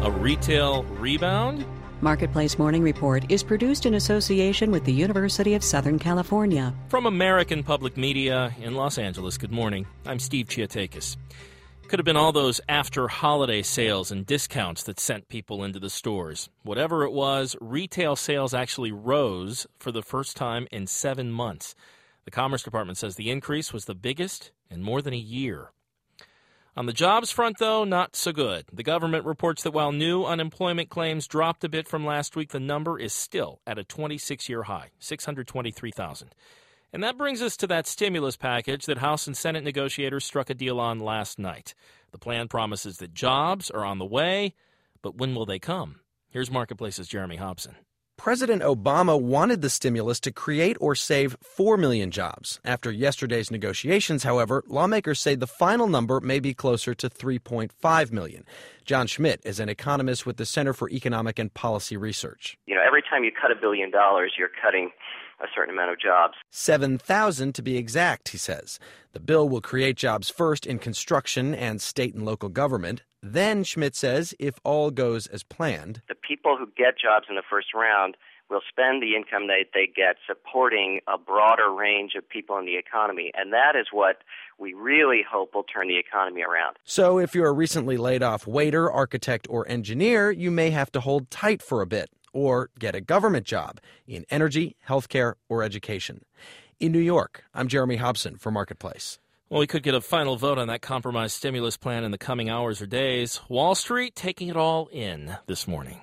A retail rebound? Marketplace Morning Report is produced in association with the University of Southern California. From American Public Media in Los Angeles, good morning. I'm Steve Chiatakis. Could have been all those after-holiday sales and discounts that sent people into the stores. Whatever it was, retail sales actually rose for the first time in 7 months. The Commerce Department says the increase was the biggest in more than a year. On the jobs front, though, not so good. The government reports that while new unemployment claims dropped a bit from last week, the number is still at a 26-year high, 623,000. And that brings us to that stimulus package that House and Senate negotiators struck a deal on last night. The plan promises that jobs are on the way, but when will they come? Here's Marketplace's Jeremy Hobson. President Obama wanted the stimulus to create or save 4 million jobs. After yesterday's negotiations, however, lawmakers say the final number may be closer to 3.5 million. John Schmidt is an economist with the Center for Economic and Policy Research. Every time you cut $1 billion, you're cutting a certain amount of jobs. 7,000 to be exact, he says. The bill will create jobs first in construction and state and local government. Then, Schmidt says, if all goes as planned, the people who get jobs in the first round will spend the income that they get supporting a broader range of people in the economy. And that is what we really hope will turn the economy around. So if you're a recently laid off waiter, architect, or engineer, you may have to hold tight for a bit or get a government job in energy, healthcare, or education. In New York, I'm Jeremy Hobson for Marketplace. Well, we could get a final vote on that compromise stimulus plan in the coming hours or days. Wall Street taking it all in this morning.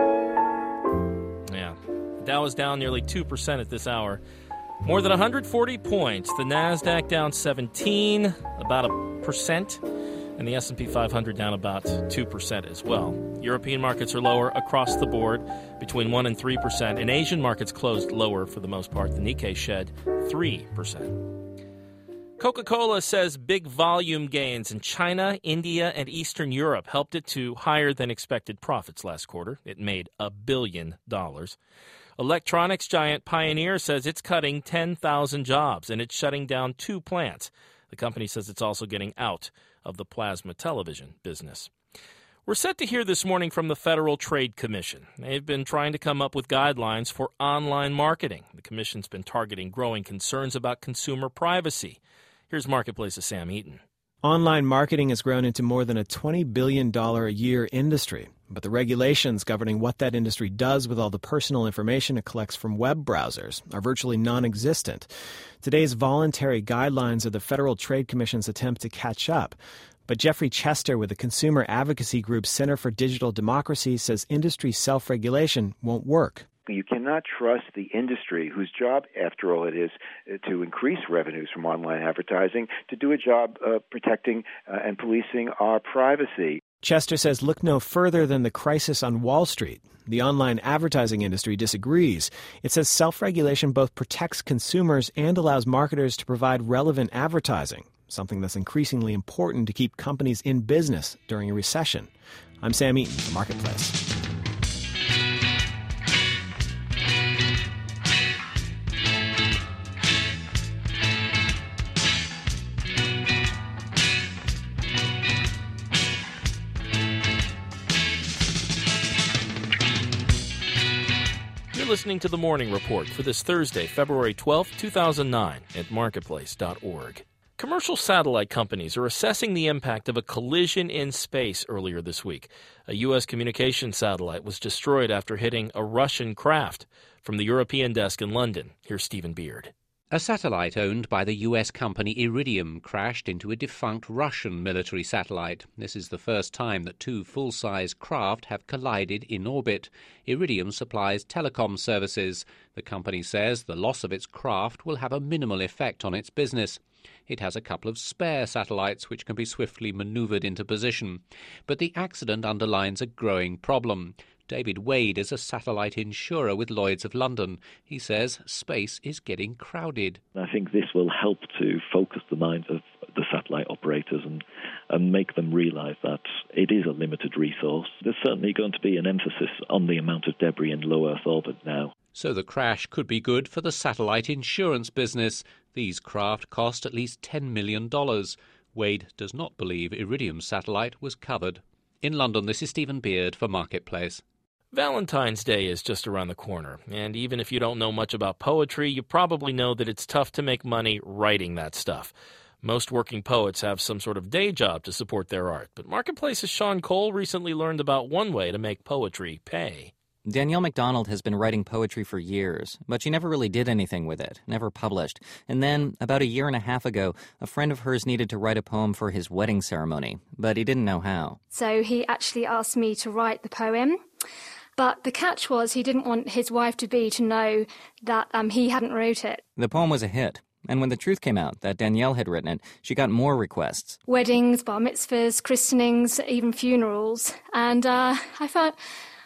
Yeah, the Dow is down nearly 2% at this hour. More than 140 points. The NASDAQ down 17, about 1%. And the S&P 500 down about 2% as well. European markets are lower across the board, between 1% and 3%. And Asian markets closed lower for the most part. The Nikkei shed 3%. Coca-Cola says big volume gains in China, India, and Eastern Europe helped it to higher-than-expected profits last quarter. It made $1 billion. Electronics giant Pioneer says it's cutting 10,000 jobs, and it's shutting down 2 plants. The company says it's also getting out of the plasma television business. We're set to hear this morning from the Federal Trade Commission. They've been trying to come up with guidelines for online marketing. The commission's been targeting growing concerns about consumer privacy. Here's Marketplace's Sam Eaton. Online marketing has grown into more than a $20 billion a year industry. But the regulations governing what that industry does with all the personal information it collects from web browsers are virtually non-existent. Today's voluntary guidelines are the Federal Trade Commission's attempt to catch up. But Jeffrey Chester with the consumer advocacy group Center for Digital Democracy says industry self-regulation won't work. You cannot trust the industry, whose job, after all, it is to increase revenues from online advertising, to do a job protecting and policing our privacy. Chester says look no further than the crisis on Wall Street. The online advertising industry disagrees. It says self-regulation both protects consumers and allows marketers to provide relevant advertising, something that's increasingly important to keep companies in business during a recession. I'm Sam Eaton for Marketplace. Listening to the Morning Report for this Thursday, February 12, 2009 at marketplace.org. Commercial satellite companies are assessing the impact of a collision in space earlier this week. A U.S. communications satellite was destroyed after hitting a Russian craft. From the European desk in London, here's Stephen Beard. A satellite owned by the U.S. company Iridium crashed into a defunct Russian military satellite. This is the first time that 2 full-size craft have collided in orbit. Iridium supplies telecom services. The company says the loss of its craft will have a minimal effect on its business. It has a couple of spare satellites which can be swiftly maneuvered into position. But the accident underlines a growing problem. David Wade is a satellite insurer with Lloyd's of London. He says space is getting crowded. I think this will help to focus the minds of the satellite operators and make them realize that it is a limited resource. There's certainly going to be an emphasis on the amount of debris in low Earth orbit now. So the crash could be good for the satellite insurance business. These craft cost at least $10 million. Wade does not believe Iridium's satellite was covered. In London, this is Stephen Beard for Marketplace. Valentine's Day is just around the corner, and even if you don't know much about poetry, you probably know that it's tough to make money writing that stuff. Most working poets have some sort of day job to support their art, but Marketplace's Sean Cole recently learned about one way to make poetry pay. Danielle MacDonald has been writing poetry for years, but she never really did anything with it, never published. And then, about a year and a half ago, a friend of hers needed to write a poem for his wedding ceremony, but he didn't know how. So he actually asked me to write the poem. But the catch was he didn't want his wife-to-be to know that he hadn't wrote it. The poem was a hit, and when the truth came out that Danielle had written it, she got more requests. Weddings, bar mitzvahs, christenings, even funerals. And I thought,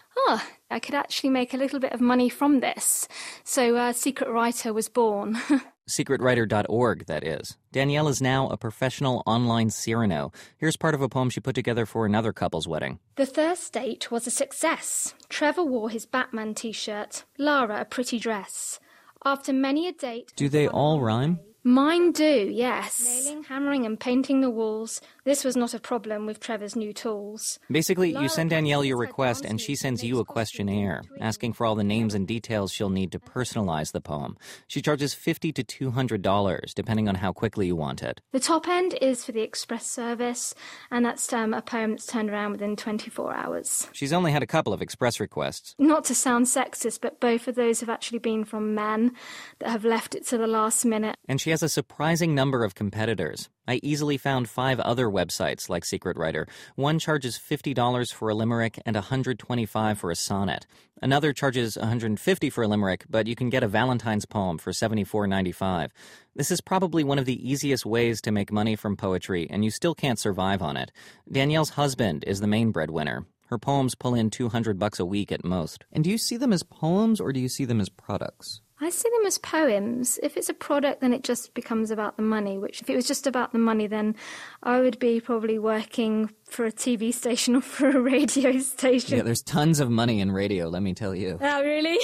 I could actually make a little bit of money from this. So Secret Writer was born. Secretwriter.org, that is. Danielle is now a professional online Cyrano. Here's part of a poem she put together for another couple's wedding. The first date was a success. Trevor wore his Batman t-shirt, Lara a pretty dress. After many a date... Do they all rhyme? Mine do, yes. Nailing, hammering and painting the walls. This was not a problem with Trevor's new tools. Basically, you send Danielle your request and she sends you a questionnaire, asking for all the names and details she'll need to personalize the poem. She charges $50 to $200, depending on how quickly you want it. The top end is for the express service, and that's a poem that's turned around within 24 hours. She's only had a couple of express requests. Not to sound sexist, but both of those have actually been from men that have left it to the last minute. And she has a surprising number of competitors. I easily found 5 other websites like Secret Writer. One charges $50 for a limerick and $125 for a sonnet. Another charges $150 for a limerick, but you can get a Valentine's poem for $74.95. This is probably one of the easiest ways to make money from poetry, and you still can't survive on it. Danielle's husband is the main breadwinner. Her poems pull in $200 a week at most. And do you see them as poems or do you see them as products? I see them as poems. If it's a product, then it just becomes about the money, which if it was just about the money, then I would be probably working for a TV station or for a radio station. Yeah, there's tons of money in radio, let me tell you. Oh, really?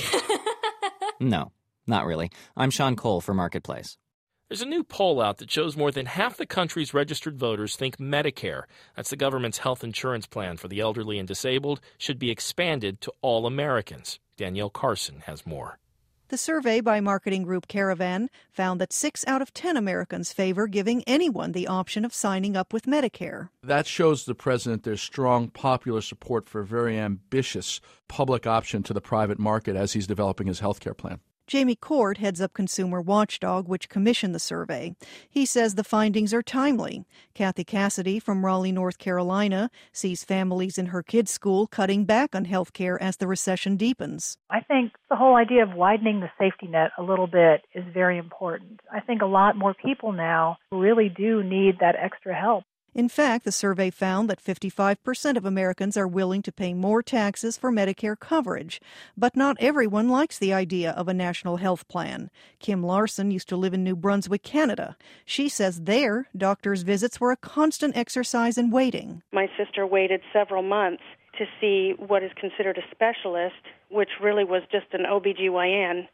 No, not really. I'm Sean Cole for Marketplace. There's a new poll out that shows more than half the country's registered voters think Medicare, that's the government's health insurance plan for the elderly and disabled, should be expanded to all Americans. Danielle Carson has more. The survey by marketing group Caravan found that 6 out of 10 Americans favor giving anyone the option of signing up with Medicare. That shows the president there's strong popular support for a very ambitious public option to the private market as he's developing his health care plan. Jamie Court heads up Consumer Watchdog, which commissioned the survey. He says the findings are timely. Kathy Cassidy from Raleigh, North Carolina, sees families in her kids' school cutting back on health care as the recession deepens. I think the whole idea of widening the safety net a little bit is very important. I think a lot more people now really do need that extra help. In fact, the survey found that 55% of Americans are willing to pay more taxes for Medicare coverage. But not everyone likes the idea of a national health plan. Kim Larson used to live in New Brunswick, Canada. She says there, doctors' visits were a constant exercise in waiting. My sister waited several months to see what is considered a specialist, which really was just an OBGYN.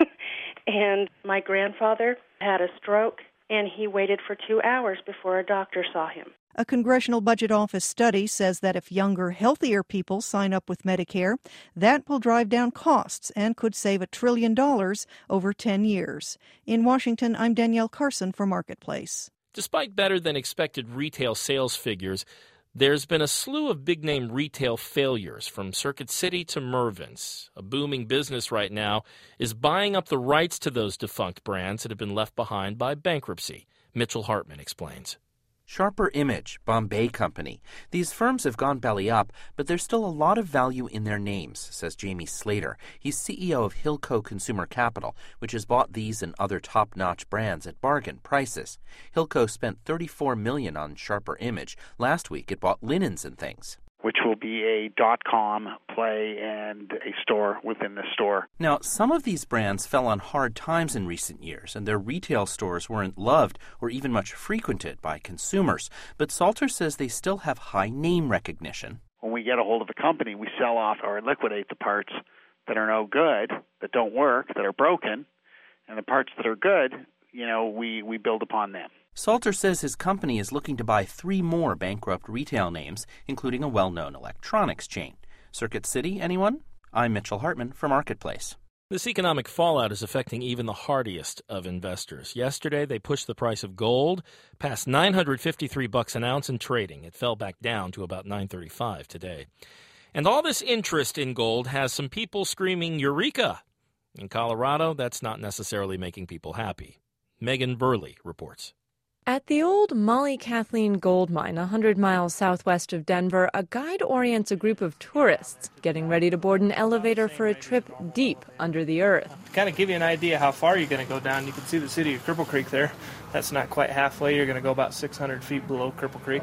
And my grandfather had a stroke, and he waited for 2 hours before a doctor saw him. A Congressional Budget Office study says that if younger, healthier people sign up with Medicare, that will drive down costs and could save $1 trillion over 10 years. In Washington, I'm Danielle Carson for Marketplace. Despite better-than-expected retail sales figures, there's been a slew of big-name retail failures, from Circuit City to Mervyn's. A booming business right now is buying up the rights to those defunct brands that have been left behind by bankruptcy. Mitchell Hartman explains. Sharper Image, Bombay Company. These firms have gone belly up, but there's still a lot of value in their names, says Jamie Slater. He's CEO of Hilco Consumer Capital, which has bought these and other top-notch brands at bargain prices. Hilco spent $34 million on Sharper Image. Last week it bought Linens and Things, which will be a .com play and a store within the store. Now, some of these brands fell on hard times in recent years, and their retail stores weren't loved or even much frequented by consumers. But Salter says they still have high name recognition. When we get a hold of a company, we sell off or liquidate the parts that are no good, that don't work, that are broken, and the parts that are good, we build upon them. Salter says his company is looking to buy 3 more bankrupt retail names, including a well-known electronics chain. Circuit City, anyone? I'm Mitchell Hartman for Marketplace. This economic fallout is affecting even the hardiest of investors. Yesterday, they pushed the price of gold past $953 an ounce in trading. It fell back down to about $935 today. And all this interest in gold has some people screaming, Eureka! In Colorado, that's not necessarily making people happy. Megan Burley reports. At the old Molly Kathleen gold mine 100 miles southwest of Denver, a guide orients a group of tourists getting ready to board an elevator for a trip deep under the earth. To kind of give you an idea how far you're going to go down, you can see the city of Cripple Creek there. That's not quite halfway. You're going to go about 600 feet below Cripple Creek.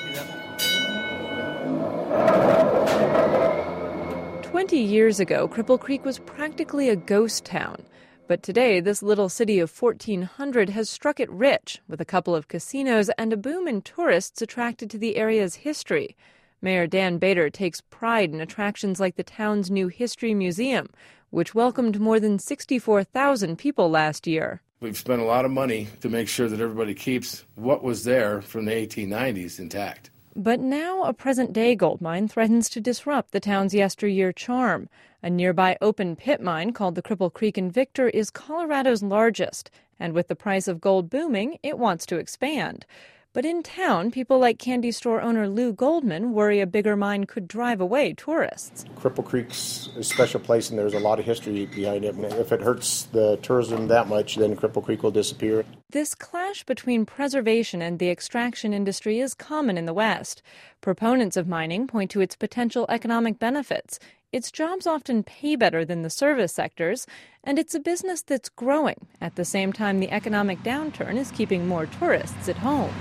20 years ago, Cripple Creek was practically a ghost town. But today, this little city of 1,400 has struck it rich, with a couple of casinos and a boom in tourists attracted to the area's history. Mayor Dan Bader takes pride in attractions like the town's new History Museum, which welcomed more than 64,000 people last year. We've spent a lot of money to make sure that everybody keeps what was there from the 1890s intact. But now a present-day gold mine threatens to disrupt the town's yesteryear charm. A nearby open pit mine called the Cripple Creek Invictor is Colorado's largest, and with the price of gold booming, it wants to expand. But in town, people like candy store owner Lou Goldman worry a bigger mine could drive away tourists. Cripple Creek's a special place, and there's a lot of history behind it. If it hurts the tourism that much, then Cripple Creek will disappear. This clash between preservation and the extraction industry is common in the West. Proponents of mining point to its potential economic benefits. Its jobs often pay better than the service sectors, and it's a business that's growing. At the same time, the economic downturn is keeping more tourists at home.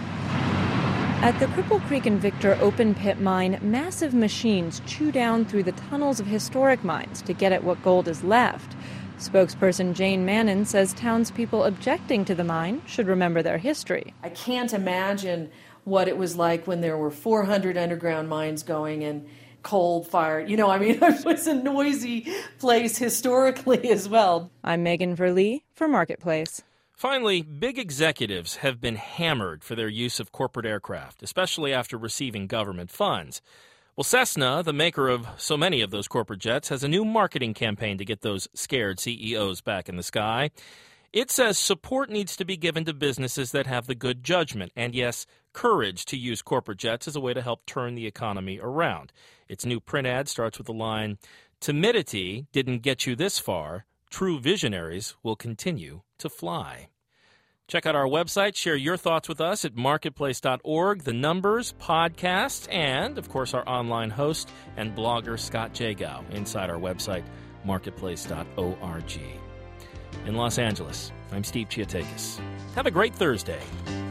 At the Cripple Creek Invictor open pit mine, massive machines chew down through the tunnels of historic mines to get at what gold is left. Spokesperson Jane Mannon says townspeople objecting to the mine should remember their history. I can't imagine what it was like when there were 400 underground mines going and coal-fired. It was a noisy place historically as well. I'm Megan Verlee for Marketplace. Finally, big executives have been hammered for their use of corporate aircraft, especially after receiving government funds. Well, Cessna, the maker of so many of those corporate jets, has a new marketing campaign to get those scared CEOs back in the sky. It says support needs to be given to businesses that have the good judgment and, yes, courage to use corporate jets as a way to help turn the economy around. Its new print ad starts with the line, "Timidity didn't get you this far. True visionaries will continue to fly." Check out our website. Share your thoughts with us at marketplace.org, the numbers, podcasts, and, of course, our online host and blogger, Scott Jagow, inside our website, marketplace.org. In Los Angeles, I'm Steve Chiatakis. Have a great Thursday.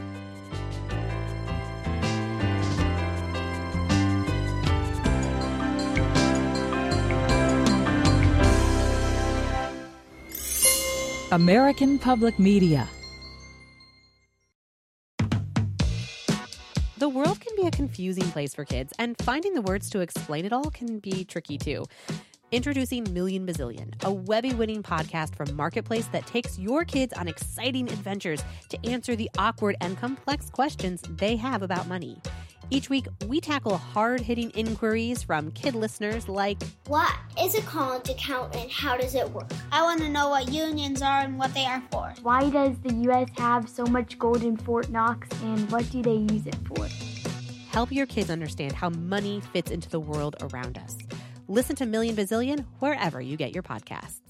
American Public Media. The world can be a confusing place for kids, and finding the words to explain it all can be tricky too. Introducing Million Bazillion, a Webby-winning podcast from Marketplace that takes your kids on exciting adventures to answer the awkward and complex questions they have about money. Each week, we tackle hard-hitting inquiries from kid listeners like, what is a college account and how does it work? I want to know what unions are and what they are for. Why does the U.S. have so much gold in Fort Knox and what do they use it for? Help your kids understand how money fits into the world around us. Listen to Million Bazillion wherever you get your podcasts.